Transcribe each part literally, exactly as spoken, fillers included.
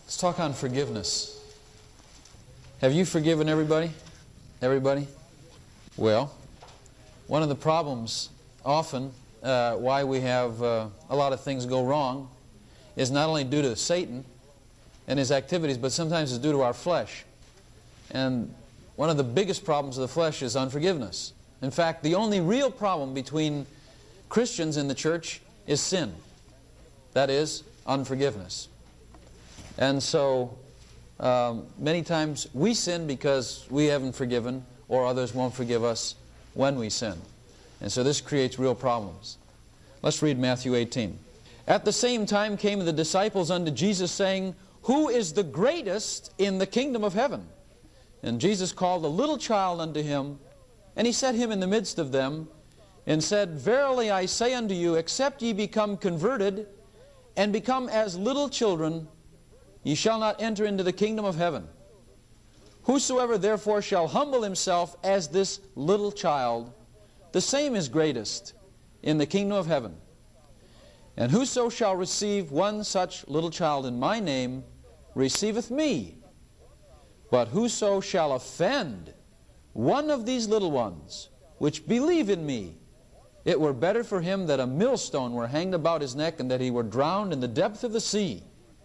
Let's talk on forgiveness. Have you forgiven everybody? Everybody? Well, one of the problems often uh, why we have uh, a lot of things go wrong is not only due to Satan and his activities, but sometimes it's due to our flesh. And one of the biggest problems of the flesh is unforgiveness. In fact, the only real problem between Christians in the church is sin. That is, unforgiveness. And so, um, many times we sin because we haven't forgiven, or others won't forgive us when we sin. And so this creates real problems. Let's read Matthew eighteen. At the same time came the disciples unto Jesus, saying, Who is the greatest in the kingdom of heaven? And Jesus called a little child unto him, and he set him in the midst of them, and said, Verily I say unto you, except ye become converted, and become as little children, ye shall not enter into the kingdom of heaven. Whosoever therefore shall humble himself as this little child, the same is greatest in the kingdom of heaven. And whoso shall receive one such little child in my name, receiveth me. But whoso shall offend one of these little ones, which believe in me, it were better for him that a millstone were hanged about his neck, and that he were drowned in the depth of the sea.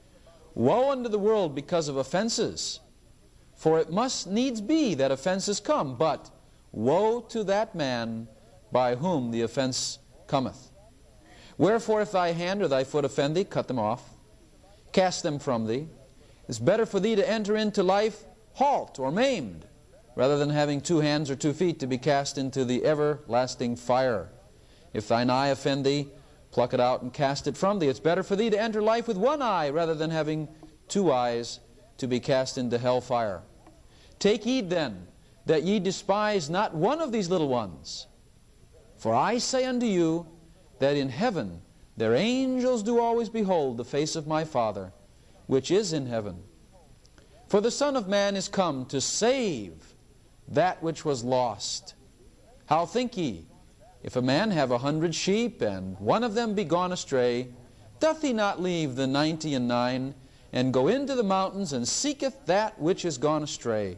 Woe unto the world because of offenses! For it must needs be that offenses come, but woe to that man by whom the offense cometh. Wherefore if thy hand or thy foot offend thee, cut them off. Cast them from thee. It's better for thee to enter into life halt or maimed, rather than having two hands or two feet to be cast into the everlasting fire. If thine eye offend thee, pluck it out and cast it from thee. It's better for thee to enter life with one eye, rather than having two eyes to be cast into hell fire. Take heed then, that ye despise not one of these little ones. For I say unto you, that in heaven their angels do always behold the face of my Father, which is in heaven. For the Son of Man is come to save that which was lost. How think ye? If a man have a hundred sheep, and one of them be gone astray, doth he not leave the ninety and nine, and go into the mountains, and seeketh that which is gone astray?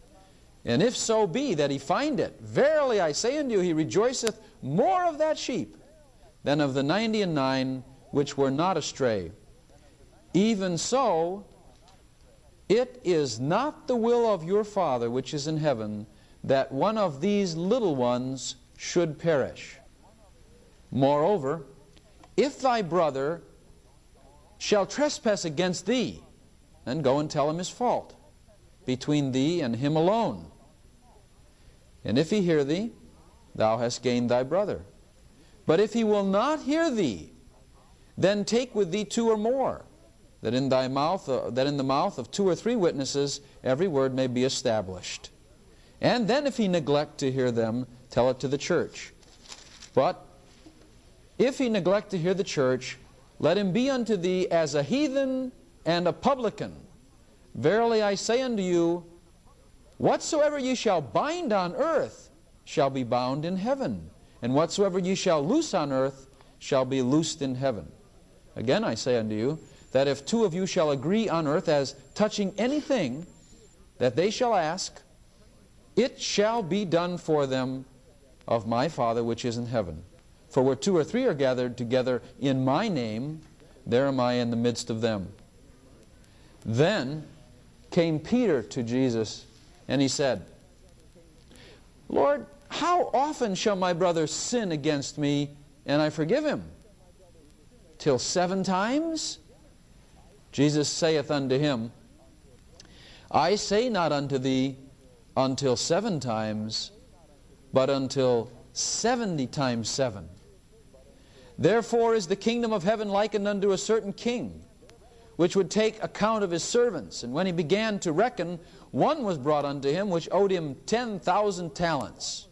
And if so be that he find it, verily I say unto you, he rejoiceth more of that sheep than of the ninety and nine which were not astray. Even so, it is not the will of your Father which is in heaven, that one of these little ones should perish. Moreover, if thy brother shall trespass against thee, then go and tell him his fault, between thee and him alone. And if he hear thee, thou hast gained thy brother. But if he will not hear thee, then take with thee two or more, that in thy mouth, uh, that in the mouth of two or three witnesses every word may be established. And then if he neglect to hear them, tell it to the church. But if he neglect to hear the church, let him be unto thee as a heathen and a publican. Verily I say unto you, whatsoever ye shall bind on earth shall be bound in heaven, and whatsoever ye shall loose on earth shall be loosed in heaven. Again I say unto you, that if two of you shall agree on earth as touching anything that they shall ask, it shall be done for them of my Father which is in heaven. For where two or three are gathered together in my name, there am I in the midst of them. Then came Peter to Jesus, and he said, Lord, how often shall my brother sin against me, and I forgive him? Till seven times? Jesus saith unto him, I say not unto thee, until seven times, but until seventy times seven. Therefore is the kingdom of heaven likened unto a certain king, which would take account of his servants. And when he began to reckon, one was brought unto him, which owed him ten thousand talents.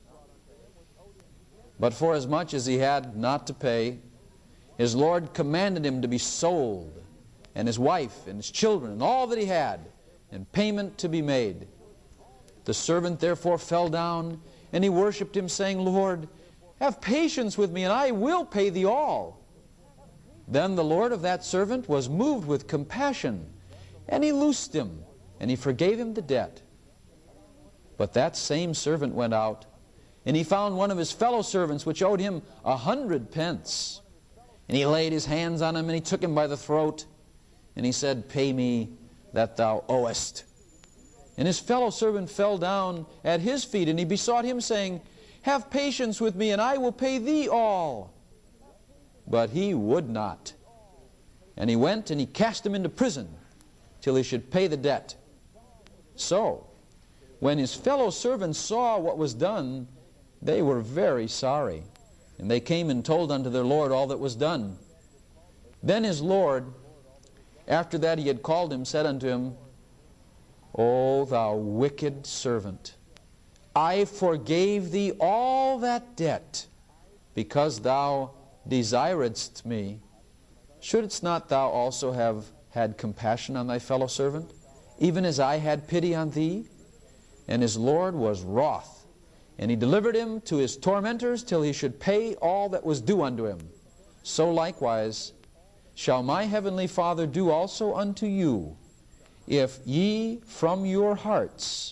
But forasmuch as he had not to pay, his Lord commanded him to be sold, and his wife, and his children, and all that he had, and payment to be made. The servant therefore fell down, and he worshipped him, saying, Lord, have patience with me, and I will pay thee all. Then the Lord of that servant was moved with compassion, And he loosed him, and he forgave him the debt. But that same servant went out, and he found one of his fellow servants which owed him a hundred pence. And he laid his hands on him, and he took him by the throat, and he said, Pay me that thou owest. And his fellow servant fell down at his feet, and he besought him, saying, Have patience with me, and I will pay thee all. But he would not. And he went, and he cast him into prison, till he should pay the debt. So, when his fellow servants saw what was done, they were very sorry. And they came and told unto their Lord all that was done. Then his Lord, after that he had called him, said unto him, O thou wicked servant, I forgave thee all that debt, because thou desiredst me. Shouldst not thou also have had compassion on thy fellow servant, even as I had pity on thee? And his Lord was wroth, and he delivered him to his tormentors till he should pay all that was due unto him. So likewise shall my heavenly Father do also unto you, if ye from your hearts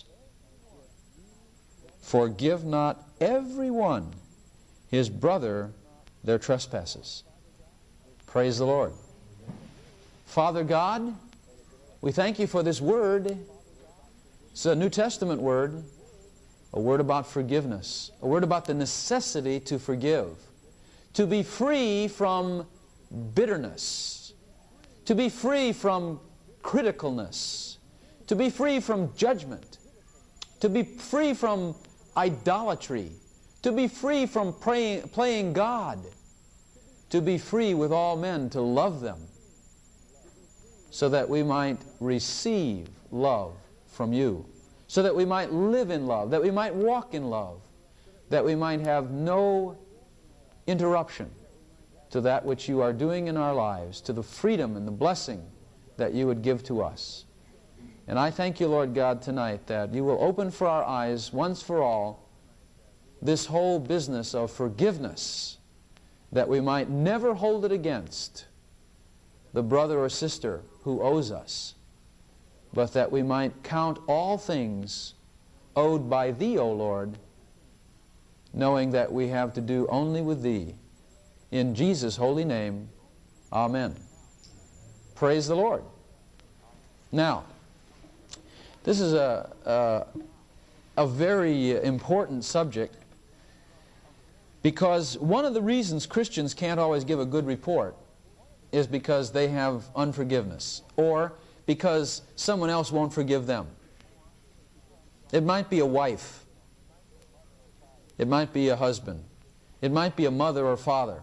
forgive not every one his brother their trespasses. Praise the Lord. Father God, we thank you for this word. It's a New Testament word, a word about forgiveness, a word about the necessity to forgive, to be free from bitterness, to be free from criticalness, to be free from judgment, to be free from idolatry, to be free from praying, playing God, to be free with all men, to love them, so that we might receive love from you, so that we might live in love, that we might walk in love, that we might have no interruption to that which you are doing in our lives, to the freedom and the blessing that you would give to us. And I thank you, Lord God, tonight that you will open for our eyes once for all this whole business of forgiveness, that we might never hold it against the brother or sister who owes us, but that we might count all things owed by thee, O Lord, knowing that we have to do only with thee. In Jesus' holy name, amen. Praise the Lord. Now, this is a, a, a very important subject, because one of the reasons Christians can't always give a good report is because they have unforgiveness, or because someone else won't forgive them. It might be a wife. It might be a husband. It might be a mother or father.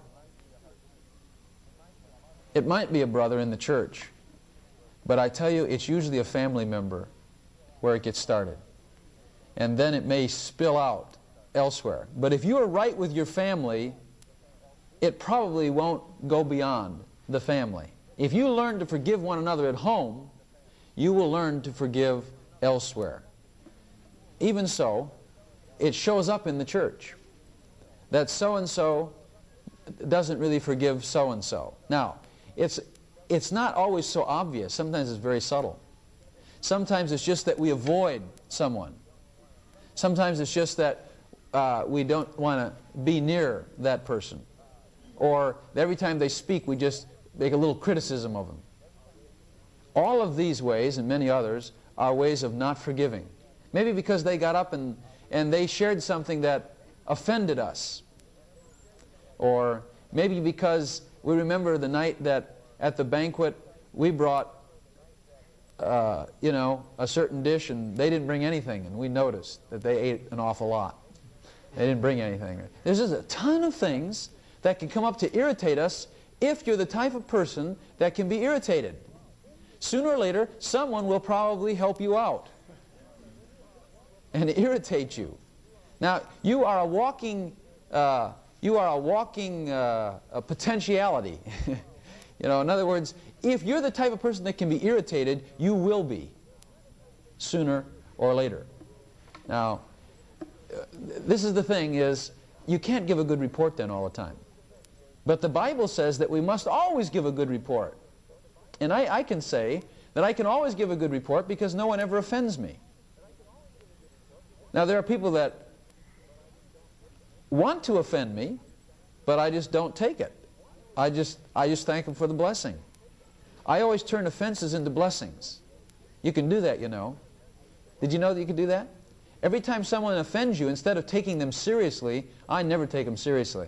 It might be a brother in the church. But I tell you, it's usually a family member where it gets started. And then it may spill out elsewhere. But if you are right with your family, it probably won't go beyond the family. If you learn to forgive one another at home, you will learn to forgive elsewhere. Even so, it shows up in the church that so-and-so doesn't really forgive so-and-so. Now, it's, it's not always so obvious. Sometimes it's very subtle. Sometimes it's just that we avoid someone. Sometimes it's just that uh, we don't want to be near that person. Or every time they speak, we just make a little criticism of them. All of these ways, and many others, are ways of not forgiving. Maybe because they got up and, and they shared something that offended us. Or maybe because we remember the night that at the banquet we brought uh, you know, a certain dish and they didn't bring anything, and we noticed that they ate an awful lot. They didn't bring anything. There's just a ton of things that can come up to irritate us if you're the type of person that can be irritated. Sooner or later, someone will probably help you out and irritate you. Now, you are a walking, uh, you are a walking uh, a potentiality. You know, in other words, if you're the type of person that can be irritated, you will be, sooner or later. Now, this is the thing, is you can't give a good report then all the time. But the Bible says that we must always give a good report. And I, I can say that I can always give a good report because no one ever offends me. Now, there are people that want to offend me, but I just don't take it. I just, I just thank them for the blessing. I always turn offenses into blessings. You can do that, you know. Did you know that you can do that? Every time someone offends you, instead of taking them seriously, I never take them seriously.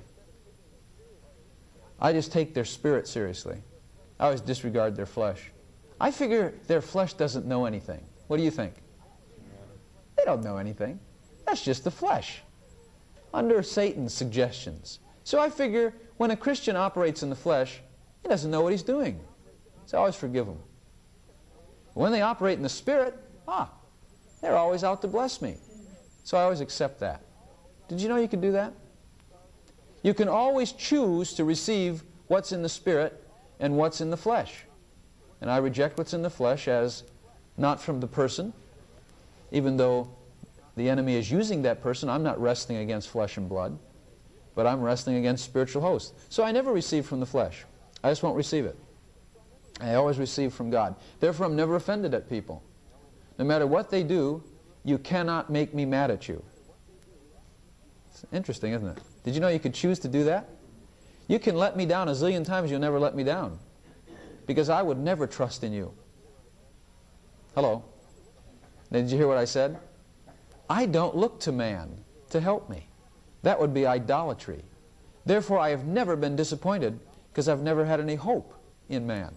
I just take their spirit seriously. I always disregard their flesh. I figure their flesh doesn't know anything. What do you think? They don't know anything. That's just the flesh, under Satan's suggestions. So I figure when a Christian operates in the flesh, he doesn't know what he's doing. So I always forgive him. When they operate in the Spirit, ah, they're always out to bless me. So I always accept that. Did you know you could do that? You can always choose to receive what's in the Spirit and what's in the flesh. And I reject what's in the flesh as not from the person. Even though the enemy is using that person, I'm not wrestling against flesh and blood, but I'm wrestling against spiritual hosts. So I never receive from the flesh. I just won't receive it. I always receive from God. Therefore, I'm never offended at people. No matter what they do, you cannot make me mad at you. It's interesting, isn't it? Did you know you could choose to do that? You can let me down a zillion times, you'll never let me down. Because I would never trust in you. Hello? Did you hear what I said? I don't look to man to help me. That would be idolatry. Therefore, I have never been disappointed because I've never had any hope in man.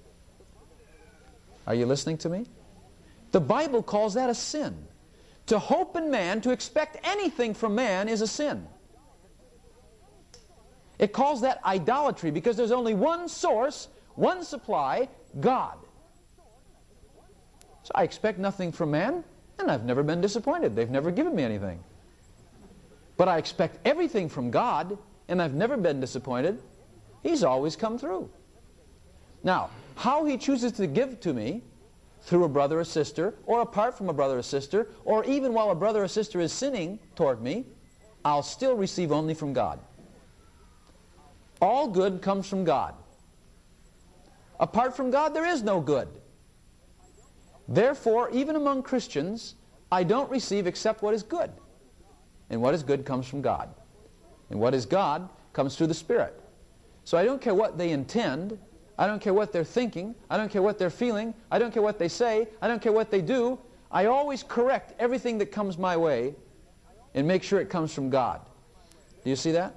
Are you listening to me? The Bible calls that a sin. To hope in man, to expect anything from man is a sin. It calls that idolatry because there's only one source, one supply, God. So I expect nothing from man, and I've never been disappointed. They've never given me anything. But I expect everything from God, and I've never been disappointed. He's always come through. Now, how He chooses to give to me, through a brother or sister, or apart from a brother or sister, or even while a brother or sister is sinning toward me, I'll still receive only from God. All good comes from God. Apart from God, there is no good. Therefore, even among Christians, I don't receive except what is good. And what is good comes from God. And what is God comes through the Spirit. So I don't care what they intend. I don't care what they're thinking. I don't care what they're feeling. I don't care what they say. I don't care what they do. I always correct everything that comes my way and make sure it comes from God. Do you see that?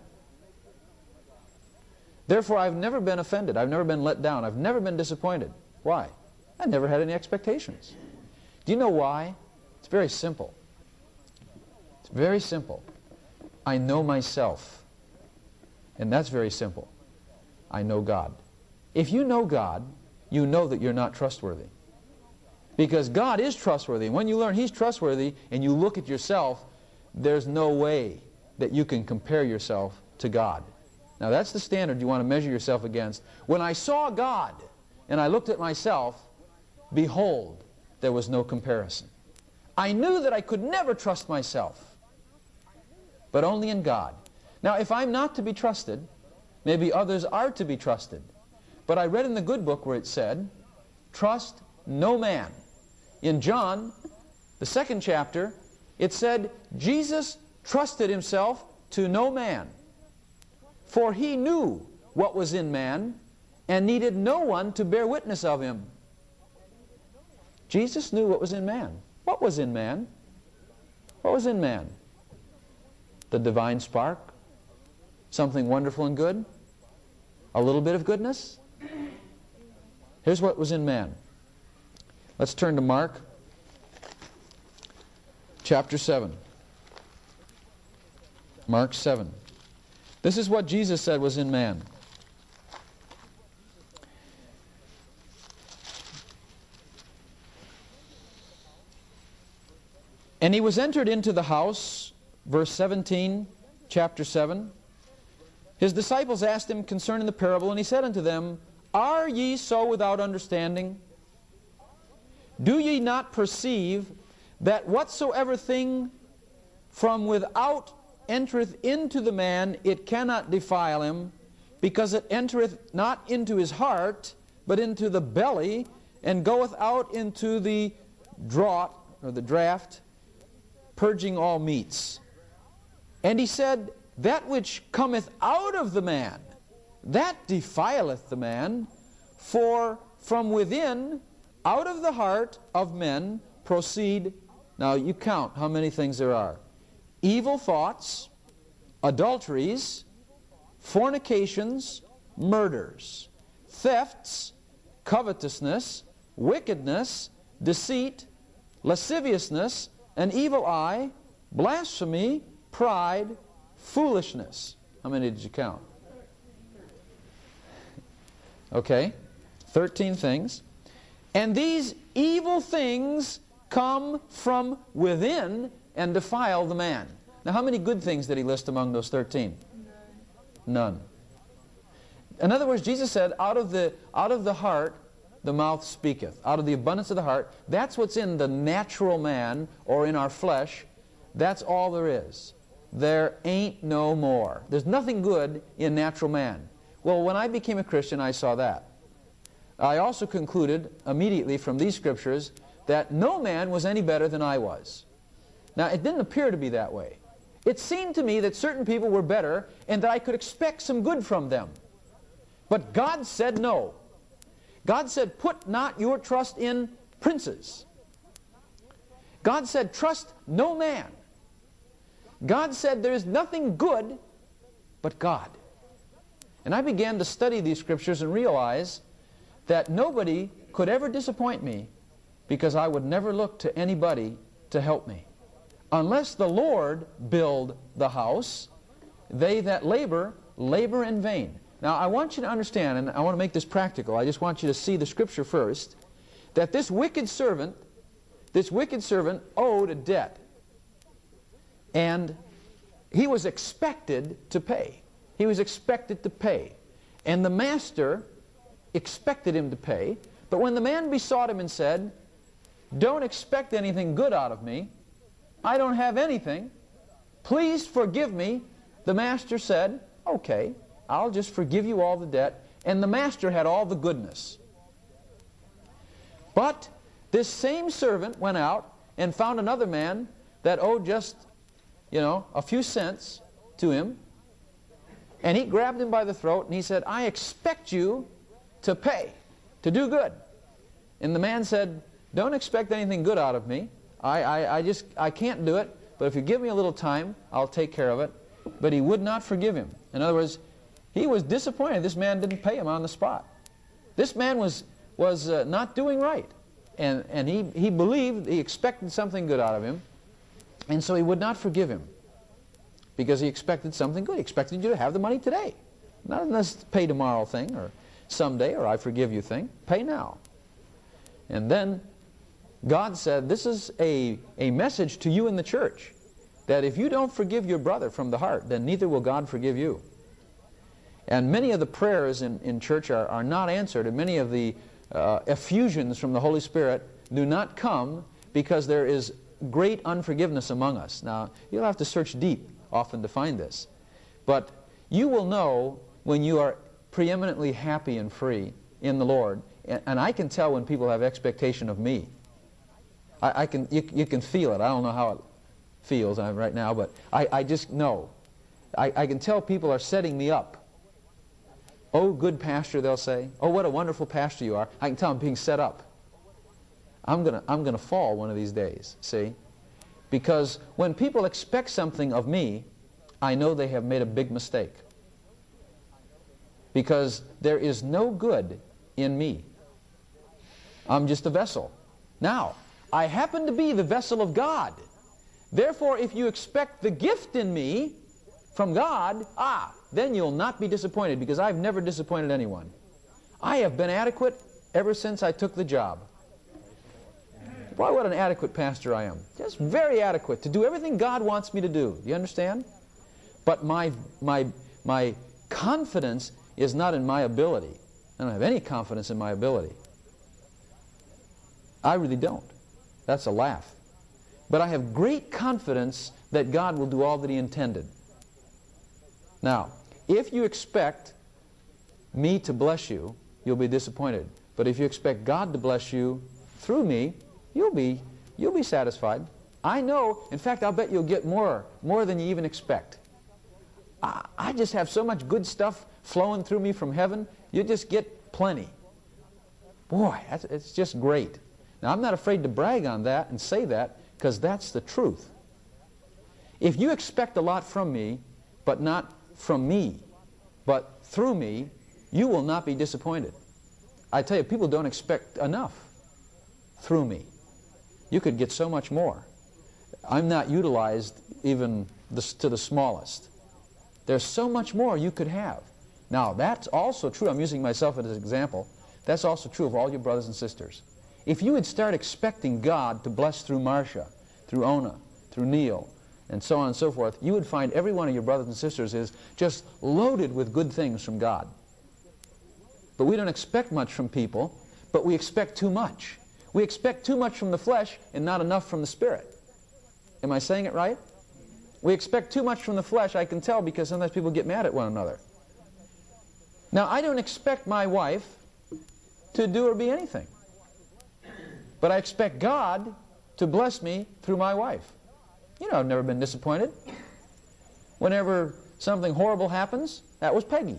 Therefore, I've never been offended. I've never been let down. I've never been disappointed. Why? I never had any expectations. Do you know why? It's very simple. It's very simple. I know myself. And that's very simple. I know God. If you know God, you know that you're not trustworthy. Because God is trustworthy. And when you learn He's trustworthy and you look at yourself, there's no way that you can compare yourself to God. Now that's the standard you want to measure yourself against. When I saw God and I looked at myself, behold, there was no comparison. I knew that I could never trust myself, but only in God. Now if I'm not to be trusted, maybe others are to be trusted. But I read in the good book where it said, trust no man. In John, the second chapter, it said, Jesus trusted Himself to no man. For He knew what was in man, and needed no one to bear witness of Him. Jesus knew what was in man. What was in man? What was in man? The divine spark? Something wonderful and good? A little bit of goodness? Here's what was in man. Let's turn to Mark chapter seven. Mark seven. This is what Jesus said was in man. And He was entered into the house, verse seventeen, chapter seven. His disciples asked Him concerning the parable, and He said unto them, Are ye so without understanding? Do ye not perceive that whatsoever thing from without entereth into the man, it cannot defile him, because it entereth not into his heart, but into the belly, and goeth out into the draught, or the draught, purging all meats. And he said, that which cometh out of the man, that defileth the man, for from within, out of the heart of men, proceed, now you count how many things there are, evil thoughts, adulteries, fornications, murders, thefts, covetousness, wickedness, deceit, lasciviousness, an evil eye, blasphemy, pride, foolishness. How many did you count? Okay, thirteen things. And these evil things come from within and defile the man. Now, how many good things did he list among those thirteen? None. In other words, Jesus said, out of the, out of the heart, the mouth speaketh. Out of the abundance of the heart. That's what's in the natural man, or in our flesh. That's all there is. There ain't no more. There's nothing good in natural man. Well, when I became a Christian, I saw that. I also concluded immediately from these scriptures that no man was any better than I was. Now, it didn't appear to be that way. It seemed to me that certain people were better and that I could expect some good from them. But God said no. God said, put not your trust in princes. God said, trust no man. God said, there is nothing good but God. And I began to study these scriptures and realize that nobody could ever disappoint me, because I would never look to anybody to help me. Unless the Lord build the house, they that labor, labor in vain. Now, I want you to understand, and I want to make this practical. I just want you to see the scripture first, that this wicked servant, this wicked servant owed a debt. And he was expected to pay. He was expected to pay. And the master expected him to pay. But when the man besought him and said, don't expect anything good out of me, I don't have anything, please forgive me, the master said, okay, I'll just forgive you all the debt. And the master had all the goodness. But this same servant went out and found another man that owed just, you know, a few cents to him. And he grabbed him by the throat and he said, I expect you to pay, to do good. And the man said, don't expect anything good out of me. I, I, I just, I can't do it, but if you give me a little time, I'll take care of it. But he would not forgive him. In other words, he was disappointed this man didn't pay him on the spot. This man was, was uh, not doing right. And, and he, he believed, he expected something good out of him. And so he would not forgive him, because he expected something good. He expected you to have the money today. Not this pay tomorrow thing, or someday, or I forgive you thing. Pay now. And then God said, this is a, a message to you in the church, that if you don't forgive your brother from the heart, then neither will God forgive you. And many of the prayers in, in church are, are not answered, and many of the uh, effusions from the Holy Spirit do not come because there is great unforgiveness among us. Now, you'll have to search deep often to find this. But you will know when you are preeminently happy and free in the Lord. And, and I can tell when people have expectation of me. I, I can, you, you can feel it. I don't know how it feels right now, but I, I just know. I, I can tell people are setting me up. Oh, good pastor, they'll say. Oh, what a wonderful pastor you are. I can tell I'm being set up. I'm going to I'm going to fall one of these days, see? Because when people expect something of me, I know they have made a big mistake. Because there is no good in me. I'm just a vessel. Now, I happen to be the vessel of God. Therefore, if you expect the gift in me from God, ah, then you'll not be disappointed, because I've never disappointed anyone. I have been adequate ever since I took the job. Boy, what an adequate pastor I am. Just very adequate to do everything God wants me to do. Do you understand? But my, my, my confidence is not in my ability. I don't have any confidence in my ability. I really don't. That's a laugh. But I have great confidence that God will do all that He intended. Now, if you expect me to bless you, you'll be disappointed. But if you expect God to bless you through me, you'll be, you'll be satisfied. I know, in fact, I'll bet you'll get more, more than you even expect. I, I just have so much good stuff flowing through me from heaven, you just get plenty. Boy, that's, it's just great. Now, I'm not afraid to brag on that and say that, because that's the truth. If you expect a lot from me, but not from me, but through me, you will not be disappointed. I tell you, people don't expect enough through me. You could get so much more. I'm not utilized even the, to the smallest. There's so much more you could have. Now, that's also true. I'm using myself as an example. That's also true of all your brothers and sisters. If you would start expecting God to bless through Marcia, through Ona, through Neil, and so on and so forth, you would find every one of your brothers and sisters is just loaded with good things from God. But we don't expect much from people, but we expect too much. We expect too much from the flesh and not enough from the Spirit. Am I saying it right? We expect too much from the flesh, I can tell, because sometimes people get mad at one another. Now, I don't expect my wife to do or be anything. But I expect God to bless me through my wife. You know, I've never been disappointed. Whenever something horrible happens, that was Peggy.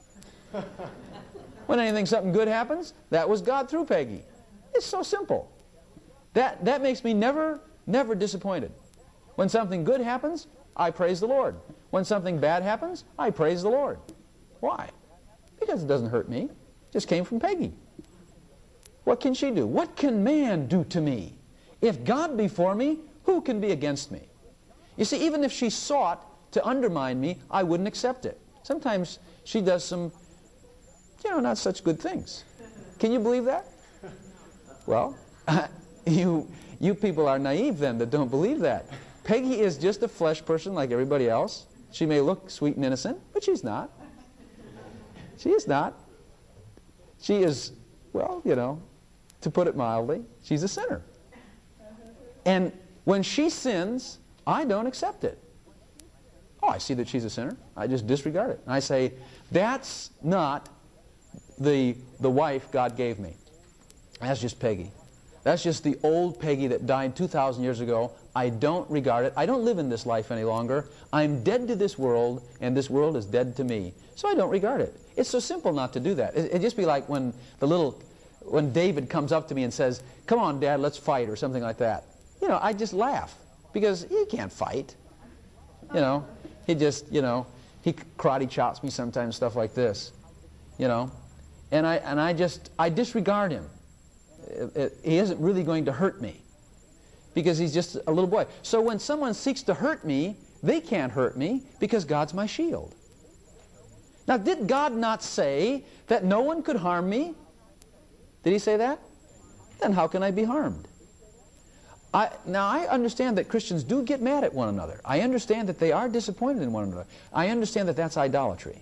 When anything, something good happens, that was God through Peggy. It's so simple. That, that makes me never, never disappointed. When something good happens, I praise the Lord. When something bad happens, I praise the Lord. Why? Because it doesn't hurt me. It just came from Peggy. What can she do? What can man do to me? If God be for me, who can be against me? You see, even if she sought to undermine me, I wouldn't accept it. Sometimes she does some, you know, not such good things. Can you believe that? Well, you, you people are naive then that don't believe that. Peggy is just a flesh person like everybody else. She may look sweet and innocent, but she's not. She is not. She is, well, you know, to put it mildly, she's a sinner. And when she sins, I don't accept it. Oh, I see that she's a sinner. I just disregard it. And I say, that's not the, the wife God gave me. That's just Peggy. That's just the old Peggy that died two thousand years ago. I don't regard it. I don't live in this life any longer. I'm dead to this world, and this world is dead to me. So I don't regard it. It's so simple not to do that. It, it'd just be like when the little, when David comes up to me and says, "Come on, Dad, let's fight," or something like that. You know, I just laugh, because he can't fight. You know, he just, you know, he karate chops me sometimes, stuff like this. You know, and I, and I just, I disregard him. It, it, he isn't really going to hurt me, because he's just a little boy. So when someone seeks to hurt me, they can't hurt me, because God's my shield. Now, did God not say that no one could harm me? Did he say that? Then how can I be harmed? I, now, I understand that Christians do get mad at one another. I understand that they are disappointed in one another. I understand that that's idolatry.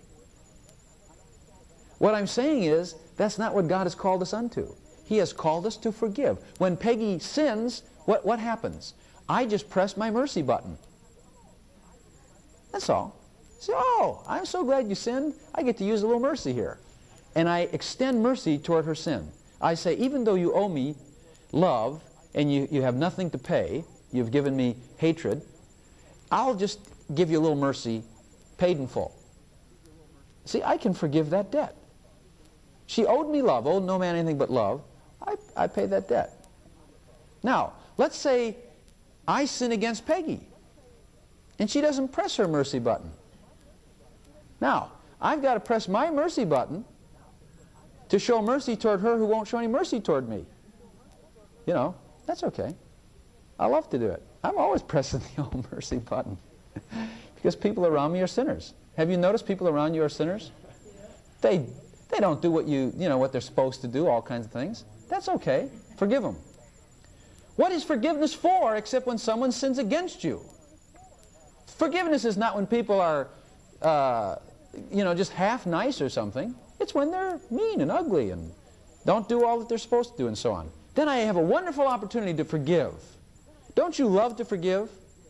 What I'm saying is, that's not what God has called us unto. He has called us to forgive. When Peggy sins, what, what happens? I just press my mercy button. That's all. Say, oh, I'm so glad you sinned. I get to use a little mercy here. And I extend mercy toward her sin. I say, even though you owe me love, and you, you have nothing to pay, you've given me hatred, I'll just give you a little mercy, paid in full. See, I can forgive that debt. She owed me love, owed no man anything but love. I, I paid that debt. Now, let's say I sin against Peggy, and she doesn't press her mercy button. Now, I've got to press my mercy button to show mercy toward her who won't show any mercy toward me. You know, that's okay. I love to do it. I'm always pressing the old mercy button because people around me are sinners. Have you noticed people around you are sinners? They, they don't do what, you, you know, what they're supposed to do, all kinds of things. That's okay. Forgive them. What is forgiveness for except when someone sins against you? Forgiveness is not when people are, uh, you know, just half nice or something. It's when they're mean and ugly and don't do all that they're supposed to do and so on. Then I have a wonderful opportunity to forgive. Don't you love to forgive?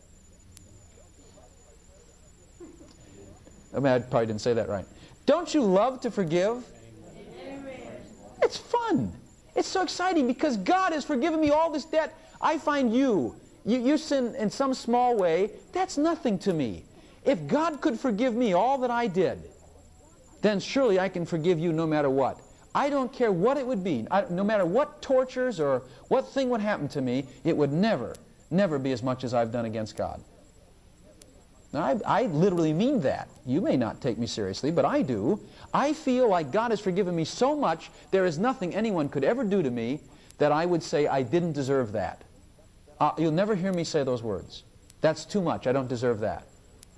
I mean, I probably didn't say that right. Don't you love to forgive? Amen. It's fun. It's so exciting because God has forgiven me all this debt. I find you, you, you sin in some small way, that's nothing to me. If God could forgive me all that I did, then surely I can forgive you no matter what. I don't care what it would be. I, no matter what tortures or what thing would happen to me, it would never, never be as much as I've done against God. Now, I, I literally mean that. You may not take me seriously, but I do. I feel like God has forgiven me so much, there is nothing anyone could ever do to me that I would say I didn't deserve that. Uh, you'll never hear me say those words. That's too much. I don't deserve that.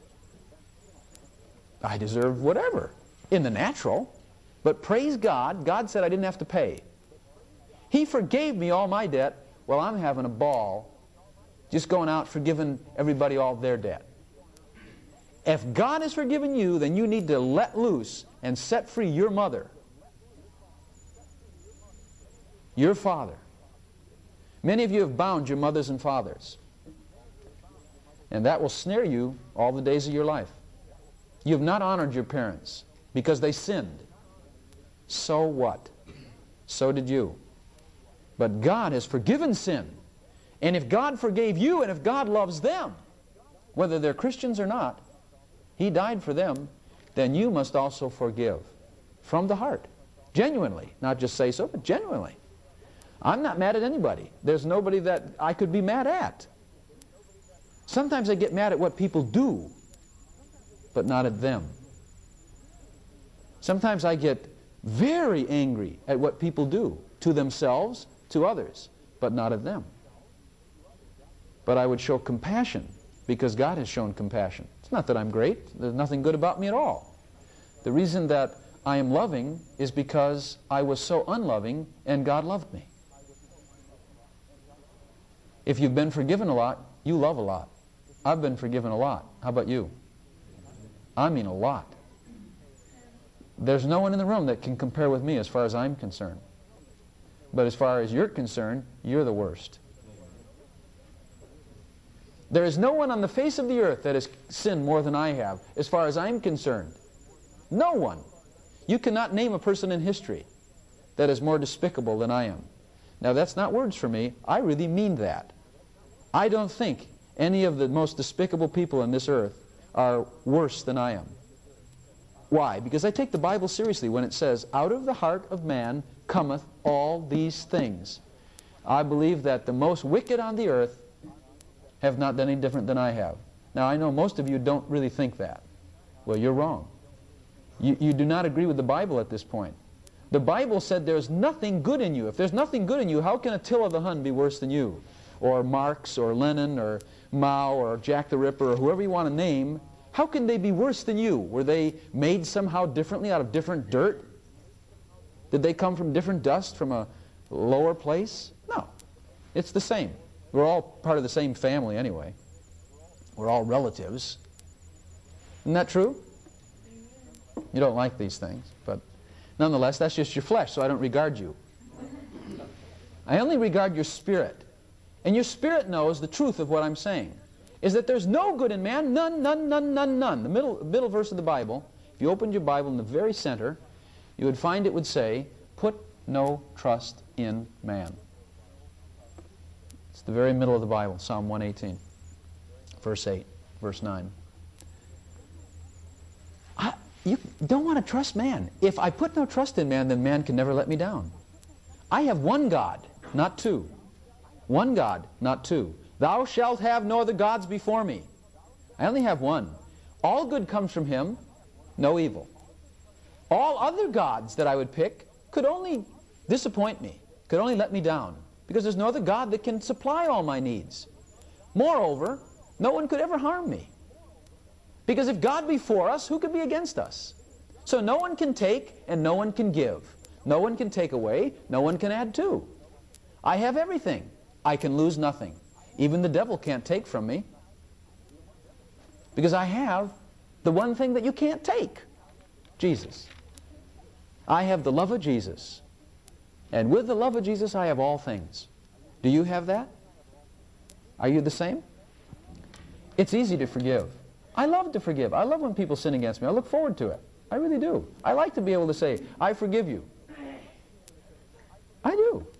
I deserve whatever in the natural. But praise God, God said I didn't have to pay. He forgave me all my debt. Well, I'm having a ball just going out forgiving everybody all their debt. If God has forgiven you, then you need to let loose and set free your mother, your father. Many of you have bound your mothers and fathers, and that will snare you all the days of your life. You have not honored your parents because they sinned. So what? So did you. But God has forgiven sin. And if God forgave you, and if God loves them, whether they're Christians or not, He died for them, then you must also forgive from the heart. Genuinely. Not just say so, but genuinely. I'm not mad at anybody. There's nobody that I could be mad at. Sometimes I get mad at what people do, but not at them. Sometimes I get very angry at what people do to themselves, to others, but not at them. But I would show compassion because God has shown compassion. It's not that I'm great. There's nothing good about me at all. The reason that I am loving is because I was so unloving and God loved me. If you've been forgiven a lot, you love a lot. I've been forgiven a lot. How about you? I mean a lot. There's no one in the room that can compare with me as far as I'm concerned. But as far as you're concerned, you're the worst. There is no one on the face of the earth that has sinned more than I have, as far as I'm concerned. No one. You cannot name a person in history that is more despicable than I am. Now, that's not words for me. I really mean that. I don't think any of the most despicable people on this earth are worse than I am. Why? Because I take the Bible seriously when it says, out of the heart of man cometh all these things. I believe that the most wicked on the earth have not done any different than I have. Now, I know most of you don't really think that. Well, you're wrong. You, you do not agree with the Bible at this point. The Bible said there's nothing good in you. If there's nothing good in you, how can Attila the Hun be worse than you? Or Marx, or Lenin, or Mao, or Jack the Ripper, or whoever you want to name. How can they be worse than you? Were they made somehow differently out of different dirt? Did they come from different dust from a lower place? No. It's the same. We're all part of the same family anyway. We're all relatives. Isn't that true? You don't like these things, but nonetheless, that's just your flesh, so I don't regard you. I only regard your spirit. And your spirit knows the truth of what I'm saying, is that there's no good in man, none, none, none, none, none. The middle, middle verse of the Bible, if you opened your Bible in the very center, you would find it would say, put no trust in man. It's the very middle of the Bible, Psalm one eighteen, verse eight, verse nine. I, you don't want to trust man. If I put no trust in man, then man can never let me down. I have one God, not two. One God, not two. Thou shalt have no other gods before me. I only have one. All good comes from Him, no evil. All other gods that I would pick could only disappoint me, could only let me down, because there's no other God that can supply all my needs. Moreover, no one could ever harm me. Because if God be for us, who could be against us? So no one can take and no one can give. No one can take away, no one can add to. I have everything. I can lose nothing. Even the devil can't take from me. Because I have the one thing that you can't take, Jesus. I have the love of Jesus. And with the love of Jesus, I have all things. Do you have that? Are you the same? It's easy to forgive. I love to forgive. I love when people sin against me. I look forward to it. I really do. I like to be able to say, I forgive you. I do.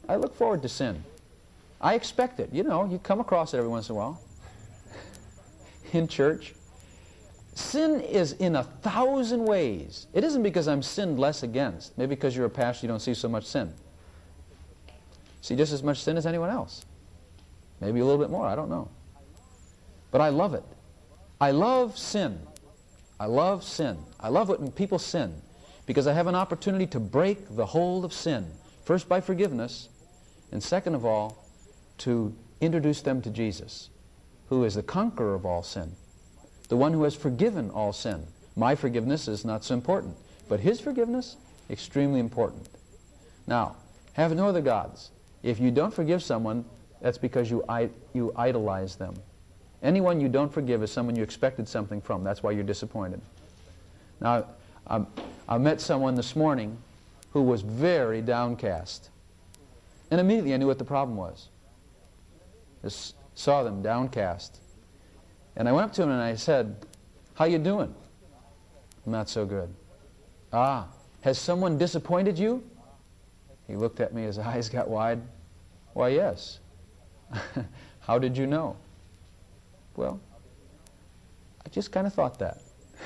I look forward to sin. I expect it. You know, you come across it every once in a while. In church. Sin is in a thousand ways. It isn't because I'm sinned less against. Maybe because you're a pastor you don't see so much sin. See just as much sin as anyone else. Maybe a little bit more, I don't know. But I love it. I love sin. I love sin. I love it when people sin because I have an opportunity to break the hold of sin. First by forgiveness, and second of all, to introduce them to Jesus, who is the conqueror of all sin, the one who has forgiven all sin. My forgiveness is not so important, but His forgiveness, extremely important. Now, have no other gods. If you don't forgive someone, that's because you, I, you idolize them. Anyone you don't forgive is someone you expected something from. That's why you're disappointed. Now, I, I met someone this morning who was very downcast. And immediately I knew what the problem was. Just saw them downcast. And I went up to him and I said, "How you doing?" "Not so good." "Ah, has someone disappointed you?" He looked at me, his eyes got wide. "Why, yes." "How did you know?" "Well, I just kind of thought that."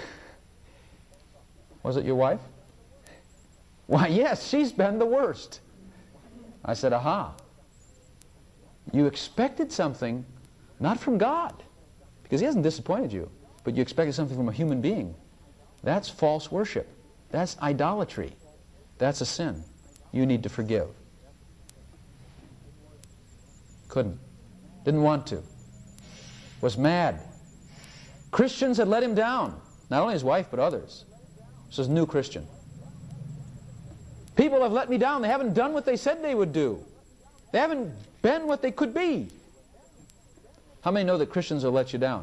"Was it your wife?" "Why, yes, she's been the worst." I said, "Aha. You expected something not from God, because He hasn't disappointed you, but you expected something from a human being. That's false worship. That's idolatry. That's a sin. You need to forgive." Couldn't. Didn't want to. Was mad. Christians had let him down. Not only his wife, but others. This is a new Christian. "People have let me down. They haven't done what they said they would do. They haven't been what they could be." How many know that Christians will let you down?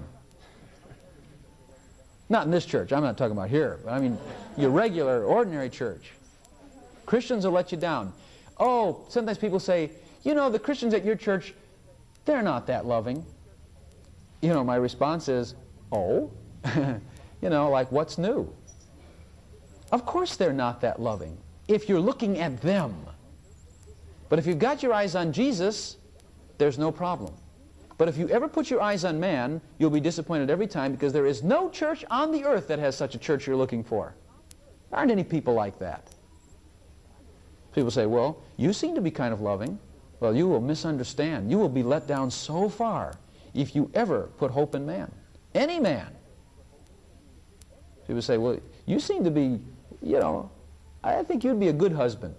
Not in this church. I'm not talking about here. But I mean your regular, ordinary church. Christians will let you down. Oh, sometimes people say, "You know, the Christians at your church, they're not that loving." You know, my response is, "Oh?" You know, like, what's new? Of course they're not that loving if you're looking at them. But if you've got your eyes on Jesus, there's no problem. But if you ever put your eyes on man, you'll be disappointed every time, because there is no church on the earth that has such a church you're looking for. There aren't any people like that. People say, "Well, you seem to be kind of loving." Well, you will misunderstand. You will be let down so far if you ever put hope in man. Any man. People say, "Well, you seem to be, you know, I think you'd be a good husband."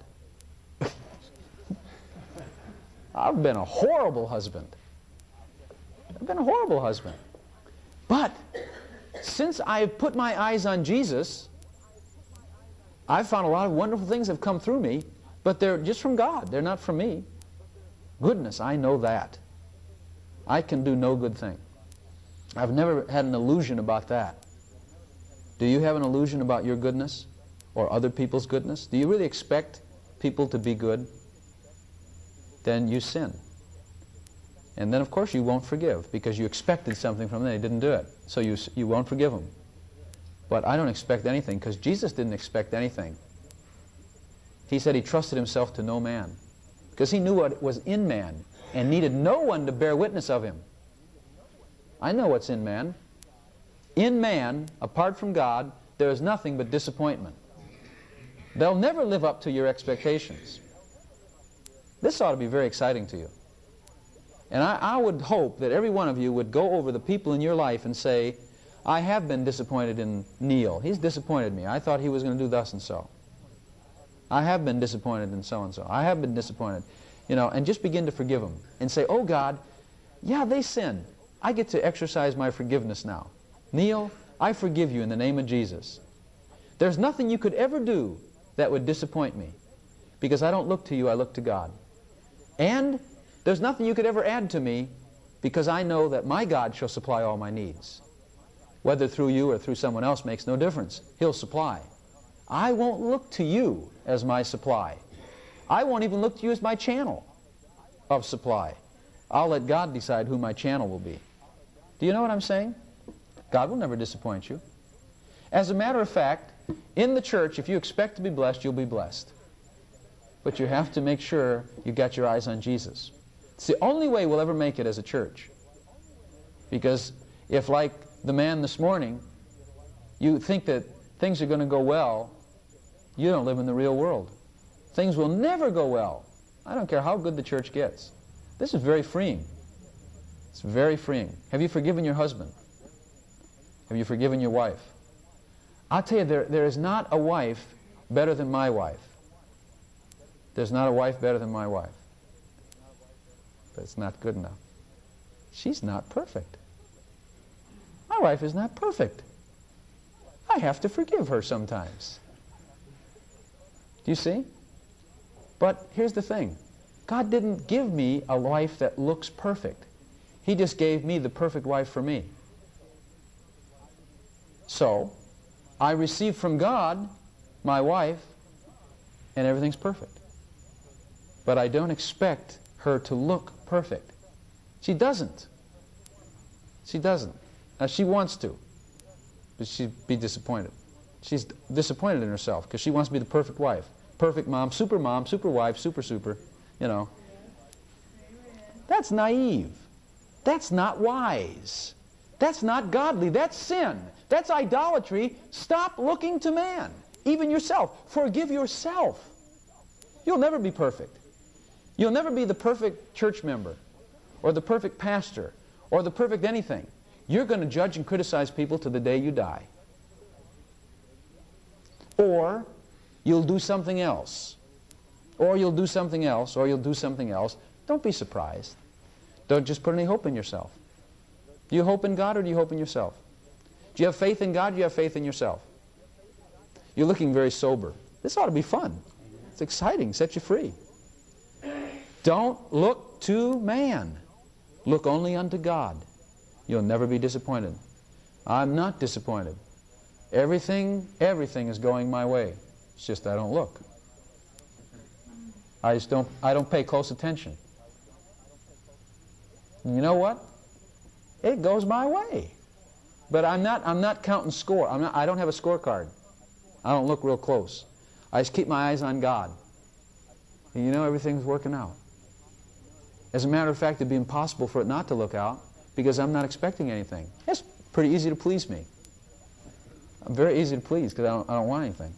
I've been a horrible husband. I've been a horrible husband. But since I've put my eyes on Jesus, I've found a lot of wonderful things have come through me, but they're just from God. They're not from me. Goodness, I know that. I can do no good thing. I've never had an illusion about that. Do you have an illusion about your goodness or other people's goodness? Do you really expect people to be good? Then you sin. And then, of course, you won't forgive because you expected something from them. They didn't do it. So you, you won't forgive them. But I don't expect anything because Jesus didn't expect anything. He said He trusted Himself to no man because He knew what was in man and needed no one to bear witness of Him. I know what's in man. In man, apart from God, there is nothing but disappointment. They'll never live up to your expectations. This ought to be very exciting to you. And I, I would hope that every one of you would go over the people in your life and say, "I have been disappointed in Neil. He's disappointed me. I thought he was going to do thus and so. I have been disappointed in so-and-so. I have been disappointed." You know, and just begin to forgive them. And say, "Oh God, yeah, they sinned. I get to exercise my forgiveness now. Neil, I forgive you in the name of Jesus. There's nothing you could ever do that would disappoint me. Because I don't look to you, I look to God. And there's nothing you could ever add to me, because I know that my God shall supply all my needs. Whether through you or through someone else makes no difference. He'll supply. I won't look to you as my supply. I won't even look to you as my channel of supply. I'll let God decide who my channel will be." Do you know what I'm saying? God will never disappoint you. As a matter of fact, in the church, if you expect to be blessed, you'll be blessed. but you have to make sure you got your eyes on Jesus. It's the only way we'll ever make it as a church. Because if, like the man this morning, you think that things are going to go well, you don't live in the real world. Things will never go well. I don't care how good the church gets. This is very freeing. It's very freeing. Have you forgiven your husband? Have you forgiven your wife? I'll tell you, there, there is not a wife better than my wife. There's not a wife better than my wife. But it's not good enough. She's not perfect. My wife is not perfect. I have to forgive her sometimes. Do you see? But here's the thing. God didn't give me a wife that looks perfect. He just gave me the perfect wife for me. So, I receive from God my wife, and everything's perfect. But I don't expect her to look perfect. She doesn't. She doesn't. Now, she wants to, but she'd be disappointed. She's disappointed in herself because she wants to be the perfect wife. Perfect mom, super mom, super wife, super super, you know. That's naive. That's not wise. That's not godly. That's sin. That's idolatry. Stop looking to man. Even yourself. Forgive yourself. You'll never be perfect. You'll never be the perfect church member or the perfect pastor or the perfect anything. You're going to judge and criticize people to the day you die. Or you'll do something else. Or you'll do something else. Or you'll do something else. Don't be surprised. Don't just put any hope in yourself. Do you hope in God or do you hope in yourself? Do you have faith in God or do you have faith in yourself? You're looking very sober. This ought to be fun. It's exciting. Set you free. Don't look to man. Look only unto God. You'll never be disappointed. I'm not disappointed. Everything, everything is going my way. It's just I don't look. I just don't, I don't pay close attention. And you know what? It goes my way. But I'm not, I'm not counting score. I'm not, I don't have a scorecard. I don't look real close. I just keep my eyes on God. And you know everything's working out. As a matter of fact, it'd be impossible for it not to look out because I'm not expecting anything. It's pretty easy to please me. I'm very easy to please because I don't, I don't want anything.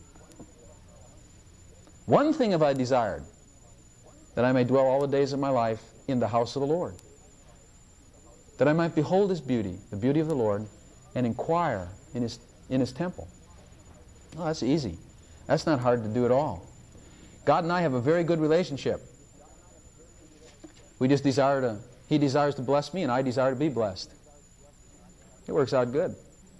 One thing have I desired, that I may dwell all the days of my life in the house of the Lord, that I might behold His beauty, the beauty of the Lord, and inquire in His, in His temple. Oh, that's easy. That's not hard to do at all. God and I have a very good relationship. We just desire to, He desires to bless me and I desire to be blessed. It works out good.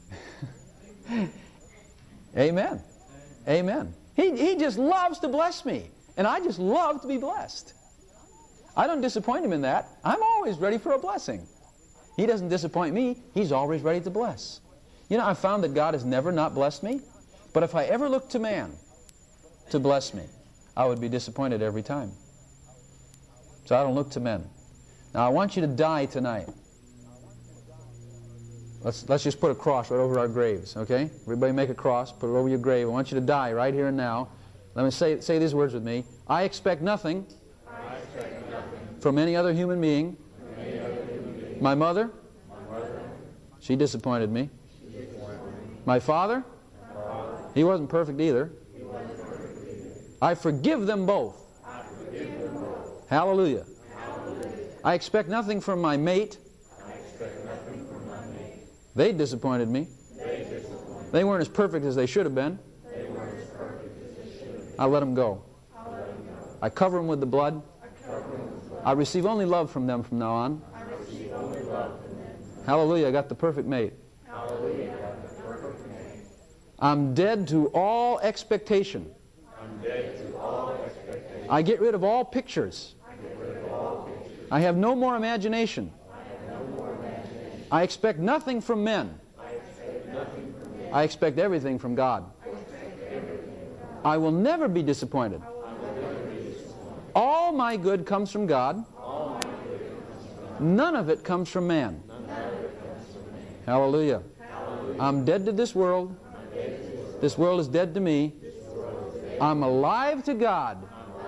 Amen. Amen. He, he just loves to bless me and I just love to be blessed. I don't disappoint Him in that. I'm always ready for a blessing. He doesn't disappoint me. He's always ready to bless. You know, I've found that God has never not blessed me. But if I ever looked to man to bless me, I would be disappointed every time. So I don't look to men. Now I want you to die tonight. Let's, let's just put a cross right over our graves, okay? Everybody make a cross, put it over your grave. I want you to die right here and now. Let me say, say these words with me. I expect nothing, I expect nothing from any other human being. from any other human being. My mother, My mother, she disappointed me. she disappointed me. My father, My father, he wasn't perfect either. he wasn't perfect either. I forgive them both. I forgive them both. Hallelujah. Hallelujah. I expect nothing from my mate. I expect nothing from my mate. They disappointed me. They disappointed. They weren't as perfect as they should have been. They weren't as perfect as they should have. I let them go. I let them go. I cover them with the blood. I cover them with blood. I receive only love from them from now on. I receive only love from them. Hallelujah, I got the perfect mate. Hallelujah. I got the perfect mate. I'm dead to all expectation. I'm dead to all expectation. I get rid of all pictures. I get rid of all pictures. I have no more imagination. I have no more imagination. I expect nothing from men. I expect nothing from men. I expect everything from God. I expect everything from God. I will never be disappointed. I will never be disappointed. All my good comes from God. All my good comes from God. None of it comes from man. None of it comes from man. Hallelujah. Hallelujah. I'm dead to this world. I'm dead to this world. This world is dead to me. This world is dead. I'm alive to God. I'm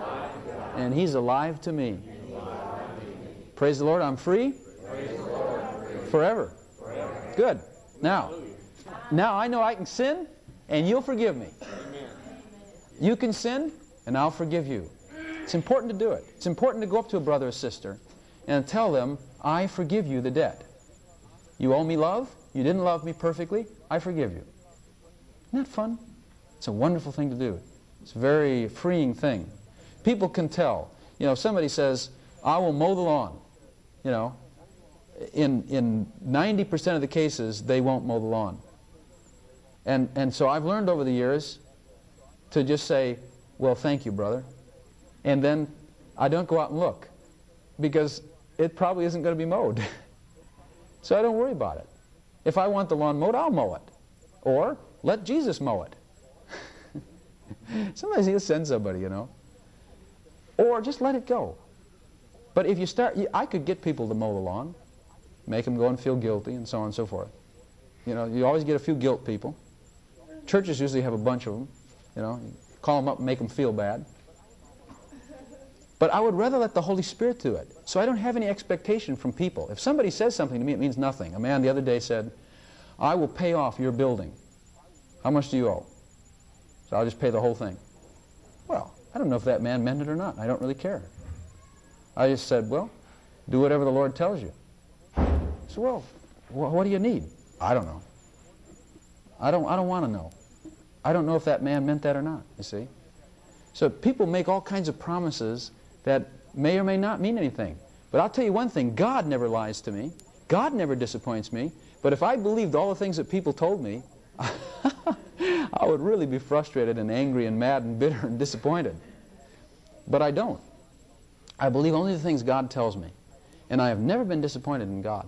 and He's alive to me. Praise the Lord, I'm free? Forever. Good. Now, now I know I can sin, and you'll forgive me. You can sin, and I'll forgive you. It's important to do it. It's important to go up to a brother or sister and tell them, I forgive you the debt. You owe me love. You didn't love me perfectly. I forgive you. Isn't that fun? It's a wonderful thing to do. It's a very freeing thing. People can tell. You know, if somebody says, I will mow the lawn, you know, in in ninety percent of the cases, they won't mow the lawn. And, and so I've learned over the years to just say, well, thank you, brother. And then I don't go out and look, because it probably isn't going to be mowed. So I don't worry about it. If I want the lawn mowed, I'll mow it. Or let Jesus mow it. Sometimes He'll send somebody, you know. Or just let it go. But if you start, I could get people to mow the lawn, make them go and feel guilty, and so on and so forth. You know, you always get a few guilt people. Churches usually have a bunch of them. You know, you call them up and make them feel bad. But I would rather let the Holy Spirit do it. So I don't have any expectation from people. If somebody says something to me, it means nothing. A man the other day said, I will pay off your building. How much do you owe? So I'll just pay the whole thing. Well, I don't know if that man meant it or not. I don't really care. I just said, well, do whatever the Lord tells you. So, well, wh what do you need? I don't know. I don't, I don't want to know. I don't know if that man meant that or not, you see. So people make all kinds of promises that may or may not mean anything. But I'll tell you one thing, God never lies to me. God never disappoints me. But if I believed all the things that people told me, I would really be frustrated and angry and mad and bitter and disappointed. But I don't. I believe only the things God tells me. And I have never been disappointed in God.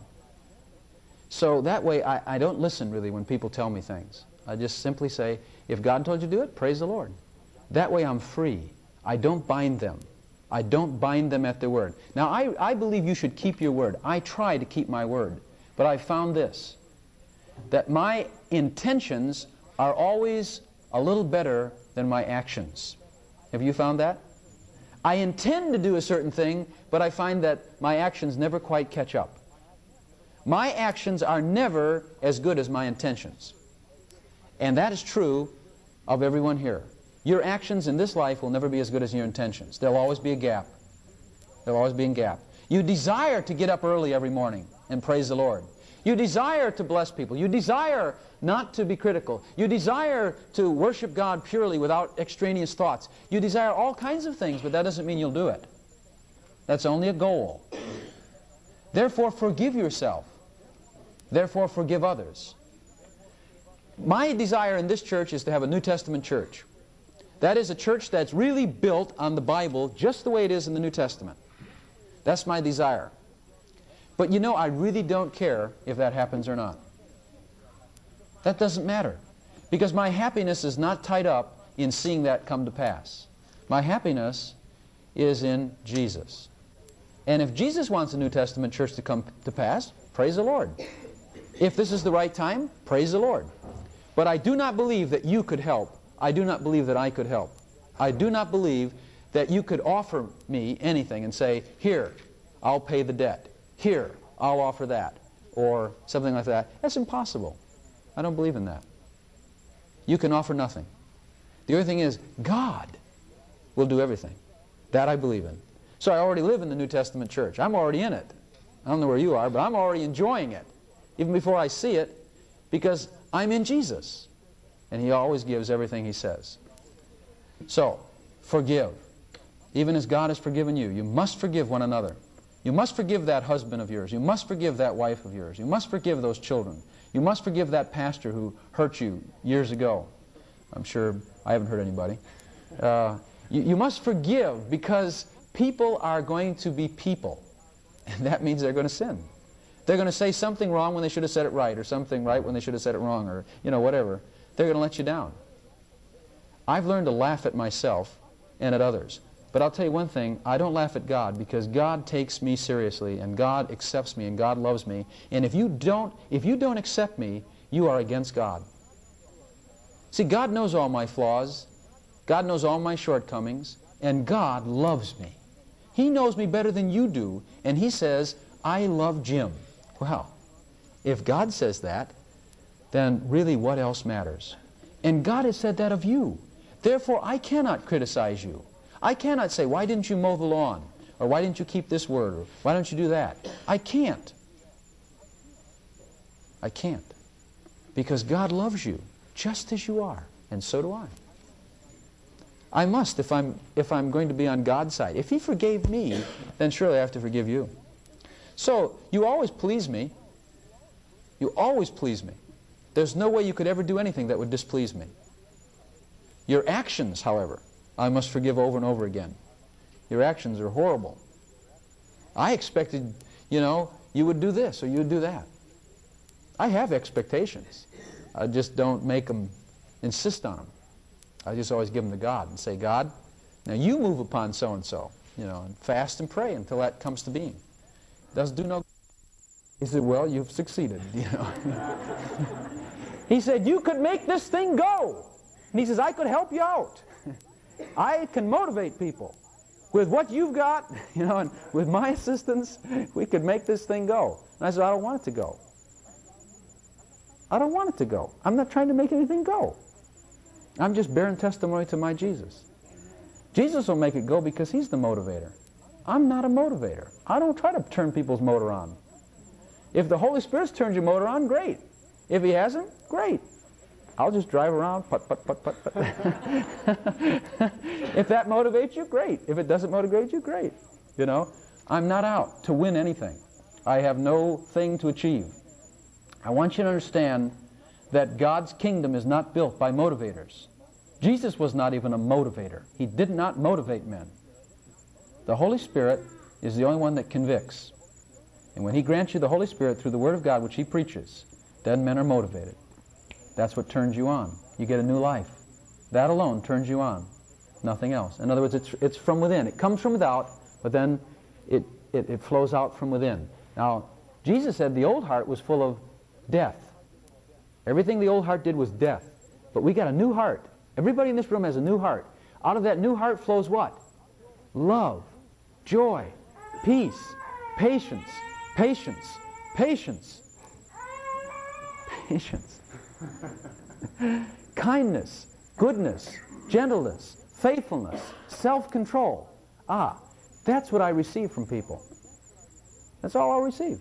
So that way I, I don't listen really when people tell me things. I just simply say, if God told you to do it, praise the Lord. That way I'm free. I don't bind them. I don't bind them at their word. Now I, I believe you should keep your word. I try to keep my word. But I found this, that my intentions are always a little better than my actions. Have you found that? I intend to do a certain thing, but I find that my actions never quite catch up. My actions are never as good as my intentions. And that is true of everyone here. Your actions in this life will never be as good as your intentions. There'll always be a gap. There'll always be a gap. You desire to get up early every morning and praise the Lord. You desire to bless people. You desire not to be critical. You desire to worship God purely without extraneous thoughts. You desire all kinds of things, but that doesn't mean you'll do it. That's only a goal. Therefore, forgive yourself. Therefore, forgive others. My desire in this church is to have a New Testament church. That is a church that's really built on the Bible just the way it is in the New Testament. That's my desire. But you know, I really don't care if that happens or not. That doesn't matter. Because my happiness is not tied up in seeing that come to pass. My happiness is in Jesus. And if Jesus wants a New Testament church to come to pass, praise the Lord. If this is the right time, praise the Lord. But I do not believe that you could help. I do not believe that I could help. I do not believe that you could offer me anything and say, here, I'll pay the debt. Here, I'll offer that. Or something like that. That's impossible. I don't believe in that. You can offer nothing. The other thing is, God will do everything. That I believe in. So I already live in the New Testament church. I'm already in it. I don't know where you are, but I'm already enjoying it. Even before I see it, because I'm in Jesus. And He always gives everything He says. So, forgive. Even as God has forgiven you, you must forgive one another. You must forgive that husband of yours. You must forgive that wife of yours. You must forgive those children. You must forgive that pastor who hurt you years ago. I'm sure I haven't hurt anybody. Uh, you, you must forgive because people are going to be people. And that means they're going to sin. They're going to say something wrong when they should have said it right, or something right when they should have said it wrong, or, you know, whatever. They're going to let you down. I've learned to laugh at myself and at others. But I'll tell you one thing, I don't laugh at God, because God takes me seriously, and God accepts me, and God loves me. And if you don't, if you don't accept me, you are against God. See, God knows all my flaws. God knows all my shortcomings. And God loves me. He knows me better than you do, and He says, I love Jim. Well, if God says that, then really what else matters? And God has said that of you. Therefore, I cannot criticize you. I cannot say, why didn't you mow the lawn? Or why didn't you keep this word? Or why don't you do that? I can't. I can't. Because God loves you just as you are, and so do I. I must if I'm, if I'm going to be on God's side. If He forgave me, then surely I have to forgive you. So, you always please me. You always please me. There's no way you could ever do anything that would displease me. Your actions, however, I must forgive over and over again. Your actions are horrible. I expected, you know, you would do this or you would do that. I have expectations. I just don't make them, insist on them. I just always give them to God and say, God, now you move upon so-and-so, you know, and fast and pray until that comes to being. Doesn't do no good. He said, well, you've succeeded, you know. He said, you could make this thing go. And he says, I could help you out. I can motivate people. With what you've got, you know, and with my assistance, we could make this thing go. And I said, I don't want it to go. I don't want it to go. I'm not trying to make anything go. I'm just bearing testimony to my Jesus. Jesus will make it go because He's the motivator. I'm not a motivator. I don't try to turn people's motor on. If the Holy Spirit's turned your motor on, great. If He hasn't, great. I'll just drive around, put, put, put, put, put. If that motivates you, great. If it doesn't motivate you, great. You know, I'm not out to win anything. I have no thing to achieve. I want you to understand that God's kingdom is not built by motivators. Jesus was not even a motivator. He did not motivate men. The Holy Spirit is the only one that convicts. And when He grants you the Holy Spirit through the Word of God, which He preaches, then men are motivated. That's what turns you on. You get a new life. That alone turns you on. Nothing else. In other words, it's, it's from within. It comes from without, but then it, it, it flows out from within. Now, Jesus said the old heart was full of death. Everything the old heart did was death. But we got a new heart. Everybody in this room has a new heart. Out of that new heart flows what? Love, joy, peace, patience, patience, patience, patience, kindness, goodness, gentleness, faithfulness, self-control. Ah, that's what I receive from people. That's all I'll receive.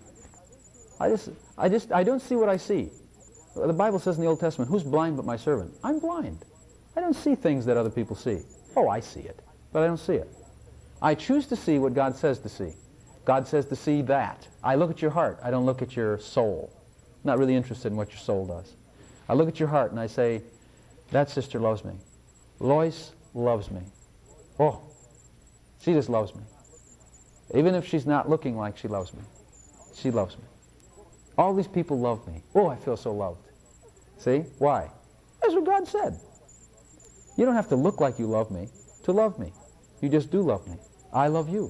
I just, I just, I don't see what I see. The Bible says in the Old Testament, who's blind but my servant? I'm blind. I don't see things that other people see. Oh, I see it, but I don't see it. I choose to see what God says to see. God says to see that. I look at your heart. I don't look at your soul. I'm not really interested in what your soul does. I look at your heart and I say, that sister loves me. Lois loves me. Oh, she just loves me. Even if she's not looking like she loves me, she loves me. All these people love me. Oh, I feel so loved. See? Why? That's what God said. You don't have to look like you love me to love me. You just do love me. I love you.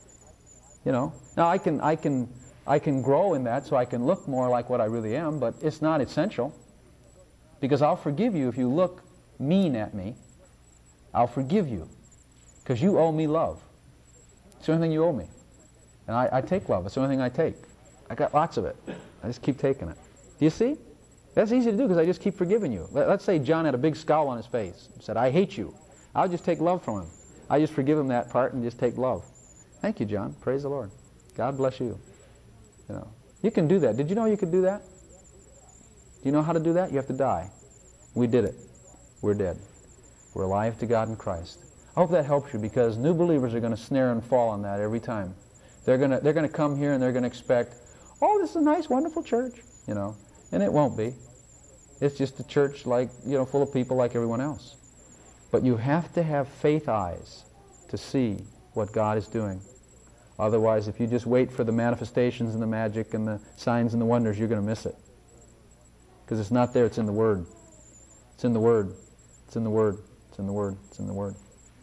You know? Now I can I can I can grow in that so I can look more like what I really am, but it's not essential. Because I'll forgive you if you look mean at me. I'll forgive you. Because you owe me love. It's the only thing you owe me. And I, I take love. It's the only thing I take. I got lots of it. I just keep taking it. Do you see? That's easy to do because I just keep forgiving you. Let, let's say John had a big scowl on his face and said, I hate you. I'll just take love from him. I just forgive him that part and just take love. Thank you, John. Praise the Lord. God bless you. You know, you can do that. Did you know you could do that? Do you know how to do that? You have to die. We did it. We're dead. We're alive to God in Christ. I hope that helps you because new believers are going to snare and fall on that every time. They're going to they're going to come here and they're going to expect, oh, this is a nice, wonderful church, you know, and it won't be. It's just a church like, you know, full of people like everyone else. But you have to have faith eyes to see what God is doing. Otherwise, if you just wait for the manifestations and the magic and the signs and the wonders, you're going to miss it. Because it's not there, it's in the Word. It's in the Word. It's in the Word. It's in the Word. It's in the Word.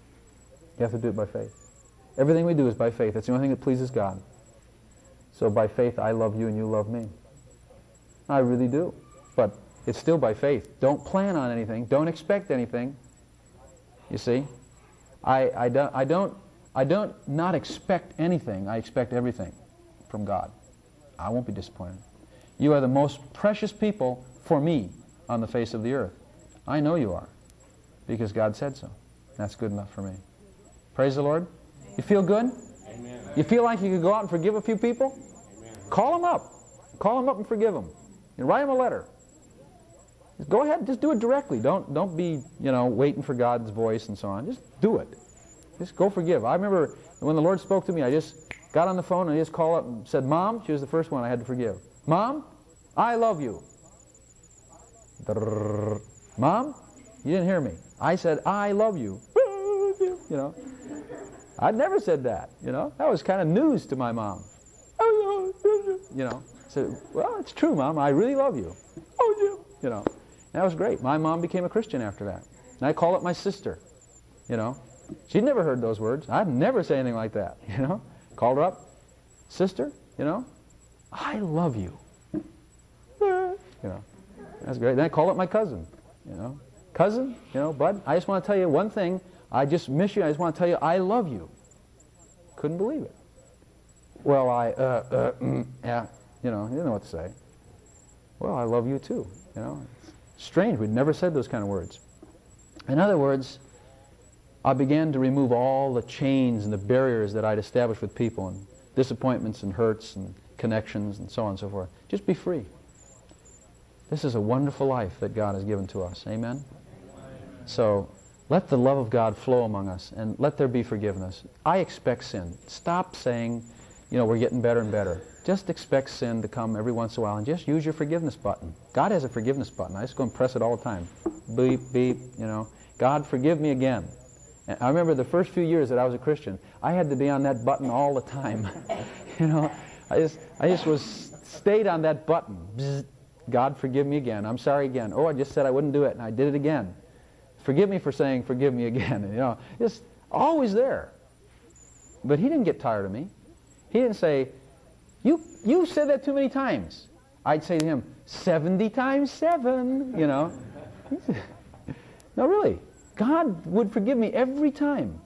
You have to do it by faith. Everything we do is by faith. That's the only thing that pleases God. So by faith, I love you and you love me. I really do. But it's still by faith. Don't plan on anything. Don't expect anything. You see? I, I, don't, I, don't, I don't not expect anything. I expect everything from God. I won't be disappointed. You are the most precious people for me on the face of the earth. I know you are, because God said so. That's good enough for me. Praise the Lord. You feel good? Amen. You feel like you could go out and forgive a few people? Amen. Call them up. Call them up and forgive them. And write them a letter. Just go ahead, just do it directly. Don't don't be, you know, waiting for God's voice and so on. Just do it. Just go forgive. I remember when the Lord spoke to me, I just got on the phone and I just called up and said, Mom, she was the first one I had to forgive. Mom, I love you. Mom, you didn't hear me. I said, I love you. You know, I'd never said that, you know. That was kind of news to my mom. You know, I said, well, it's true, Mom. I really love you. You know, and that was great. My mom became a Christian after that. And I called up my sister, you know. She'd never heard those words. I'd never say anything like that, you know. Called her up. Sister, you know, I love you. You know, that's great. Then I called up my cousin, you know. Cousin, you know, bud, I just want to tell you one thing. I just miss you. I just want to tell you I love you. Couldn't believe it. Well, I, uh, uh, mm, yeah, you know, you didn't know what to say. Well, I love you too, you know. It's strange. We'd never said those kind of words. In other words, I began to remove all the chains and the barriers that I'd established with people, and disappointments and hurts and connections and so on and so forth. Just be free. This is a wonderful life that God has given to us. Amen? So, let the love of God flow among us, and let there be forgiveness. I expect sin. Stop saying, you know, we're getting better and better. Just expect sin to come every once in a while, and just use your forgiveness button. God has a forgiveness button. I just go and press it all the time. Beep, beep, you know. God, forgive me again. And I remember the first few years that I was a Christian, I had to be on that button all the time. You know, I just, I just was stayed on that button. Bzz. God, forgive me again. I'm sorry again. Oh, I just said I wouldn't do it, and I did it again. Forgive me for saying, forgive me again. You know, just always there. But he didn't get tired of me. He didn't say, you, you said that too many times. I'd say to him, seventy times seven, you know. No, really. God would forgive me every time.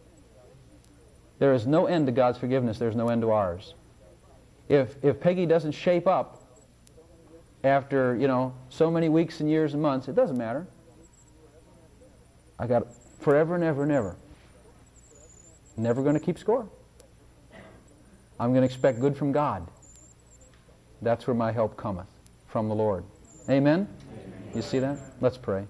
There is no end to God's forgiveness. There's no end to ours. If, if Peggy doesn't shape up after, you know, so many weeks and years and months, it doesn't matter. I got forever and ever and ever. Never going to keep score. I'm going to expect good from God. That's where my help cometh, from the Lord. Amen? Amen. You see that? Let's pray.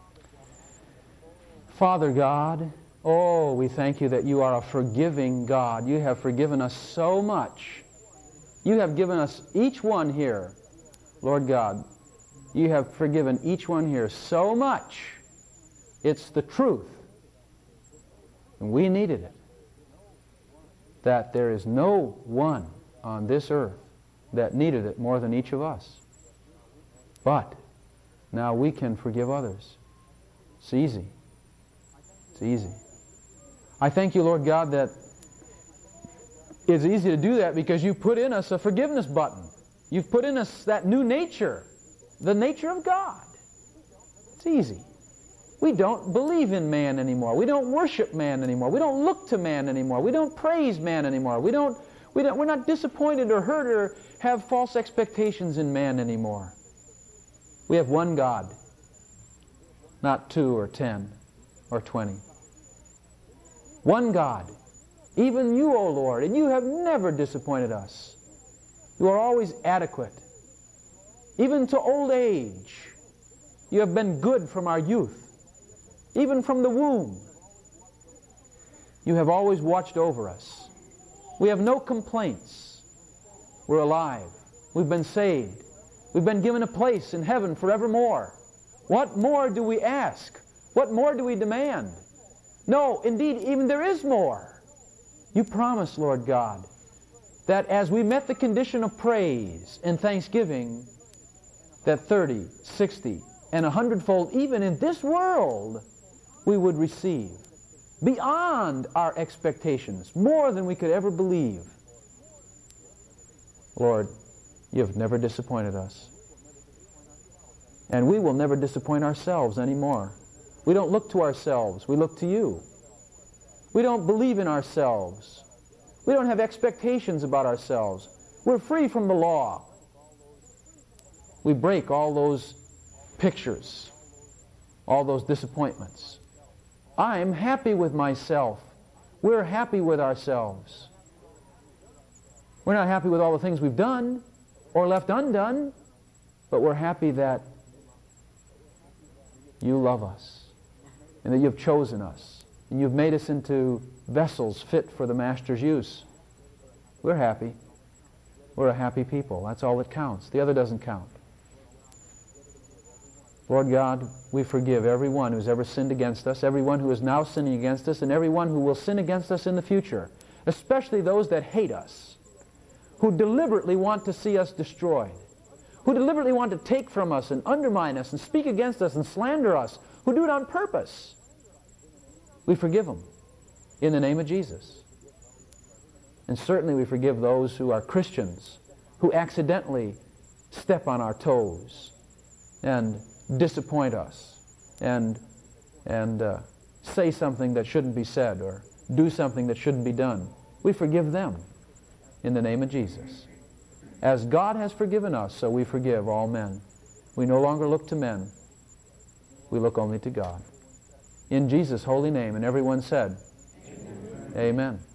Father God, oh, we thank you that you are a forgiving God. You have forgiven us so much. You have given us, each one here, Lord God, you have forgiven each one here so much. It's the truth. And we needed it. That there is no one on this earth that needed it more than each of us. But now we can forgive others. It's easy. It's easy. I thank you, Lord God, that it's easy to do that because you put in us a forgiveness button. You've put in us that new nature, the nature of God. It's easy. We don't believe in man anymore. We don't worship man anymore. We don't look to man anymore. We don't praise man anymore. We don't, we don't, we're not disappointed or hurt or have false expectations in man anymore. We have one God, not two or ten or twenty. One God, even you, O Lord, and you have never disappointed us. You are always adequate. Even to old age, you have been good from our youth. Even from the womb, you have always watched over us. We have no complaints. We're alive. We've been saved. We've been given a place in heaven forevermore. What more do we ask? What more do we demand? No, indeed, even there is more. You promised, Lord God, that as we met the condition of praise and thanksgiving, that thirty, sixty, and a hundredfold, even in this world, we would receive beyond our expectations, more than we could ever believe. Lord, you have never disappointed us. And we will never disappoint ourselves anymore. We don't look to ourselves, we look to you. We don't believe in ourselves. We don't have expectations about ourselves. We're free from the law. We break all those pictures, all those disappointments. I'm happy with myself. We're happy with ourselves. We're not happy with all the things we've done or left undone, but we're happy that you love us and that you've chosen us and you've made us into vessels fit for the Master's use. We're happy. We're a happy people. That's all that counts. The other doesn't count. Lord God, we forgive everyone who's ever sinned against us, everyone who is now sinning against us, and everyone who will sin against us in the future, especially those that hate us, who deliberately want to see us destroyed, who deliberately want to take from us and undermine us and speak against us and slander us, who do it on purpose. We forgive them in the name of Jesus. And certainly we forgive those who are Christians, who accidentally step on our toes and disappoint us and, and uh, say something that shouldn't be said or do something that shouldn't be done. We forgive them in the name of Jesus. As God has forgiven us, so we forgive all men. We no longer look to men. We look only to God. In Jesus' holy name. And everyone said, Amen. Amen.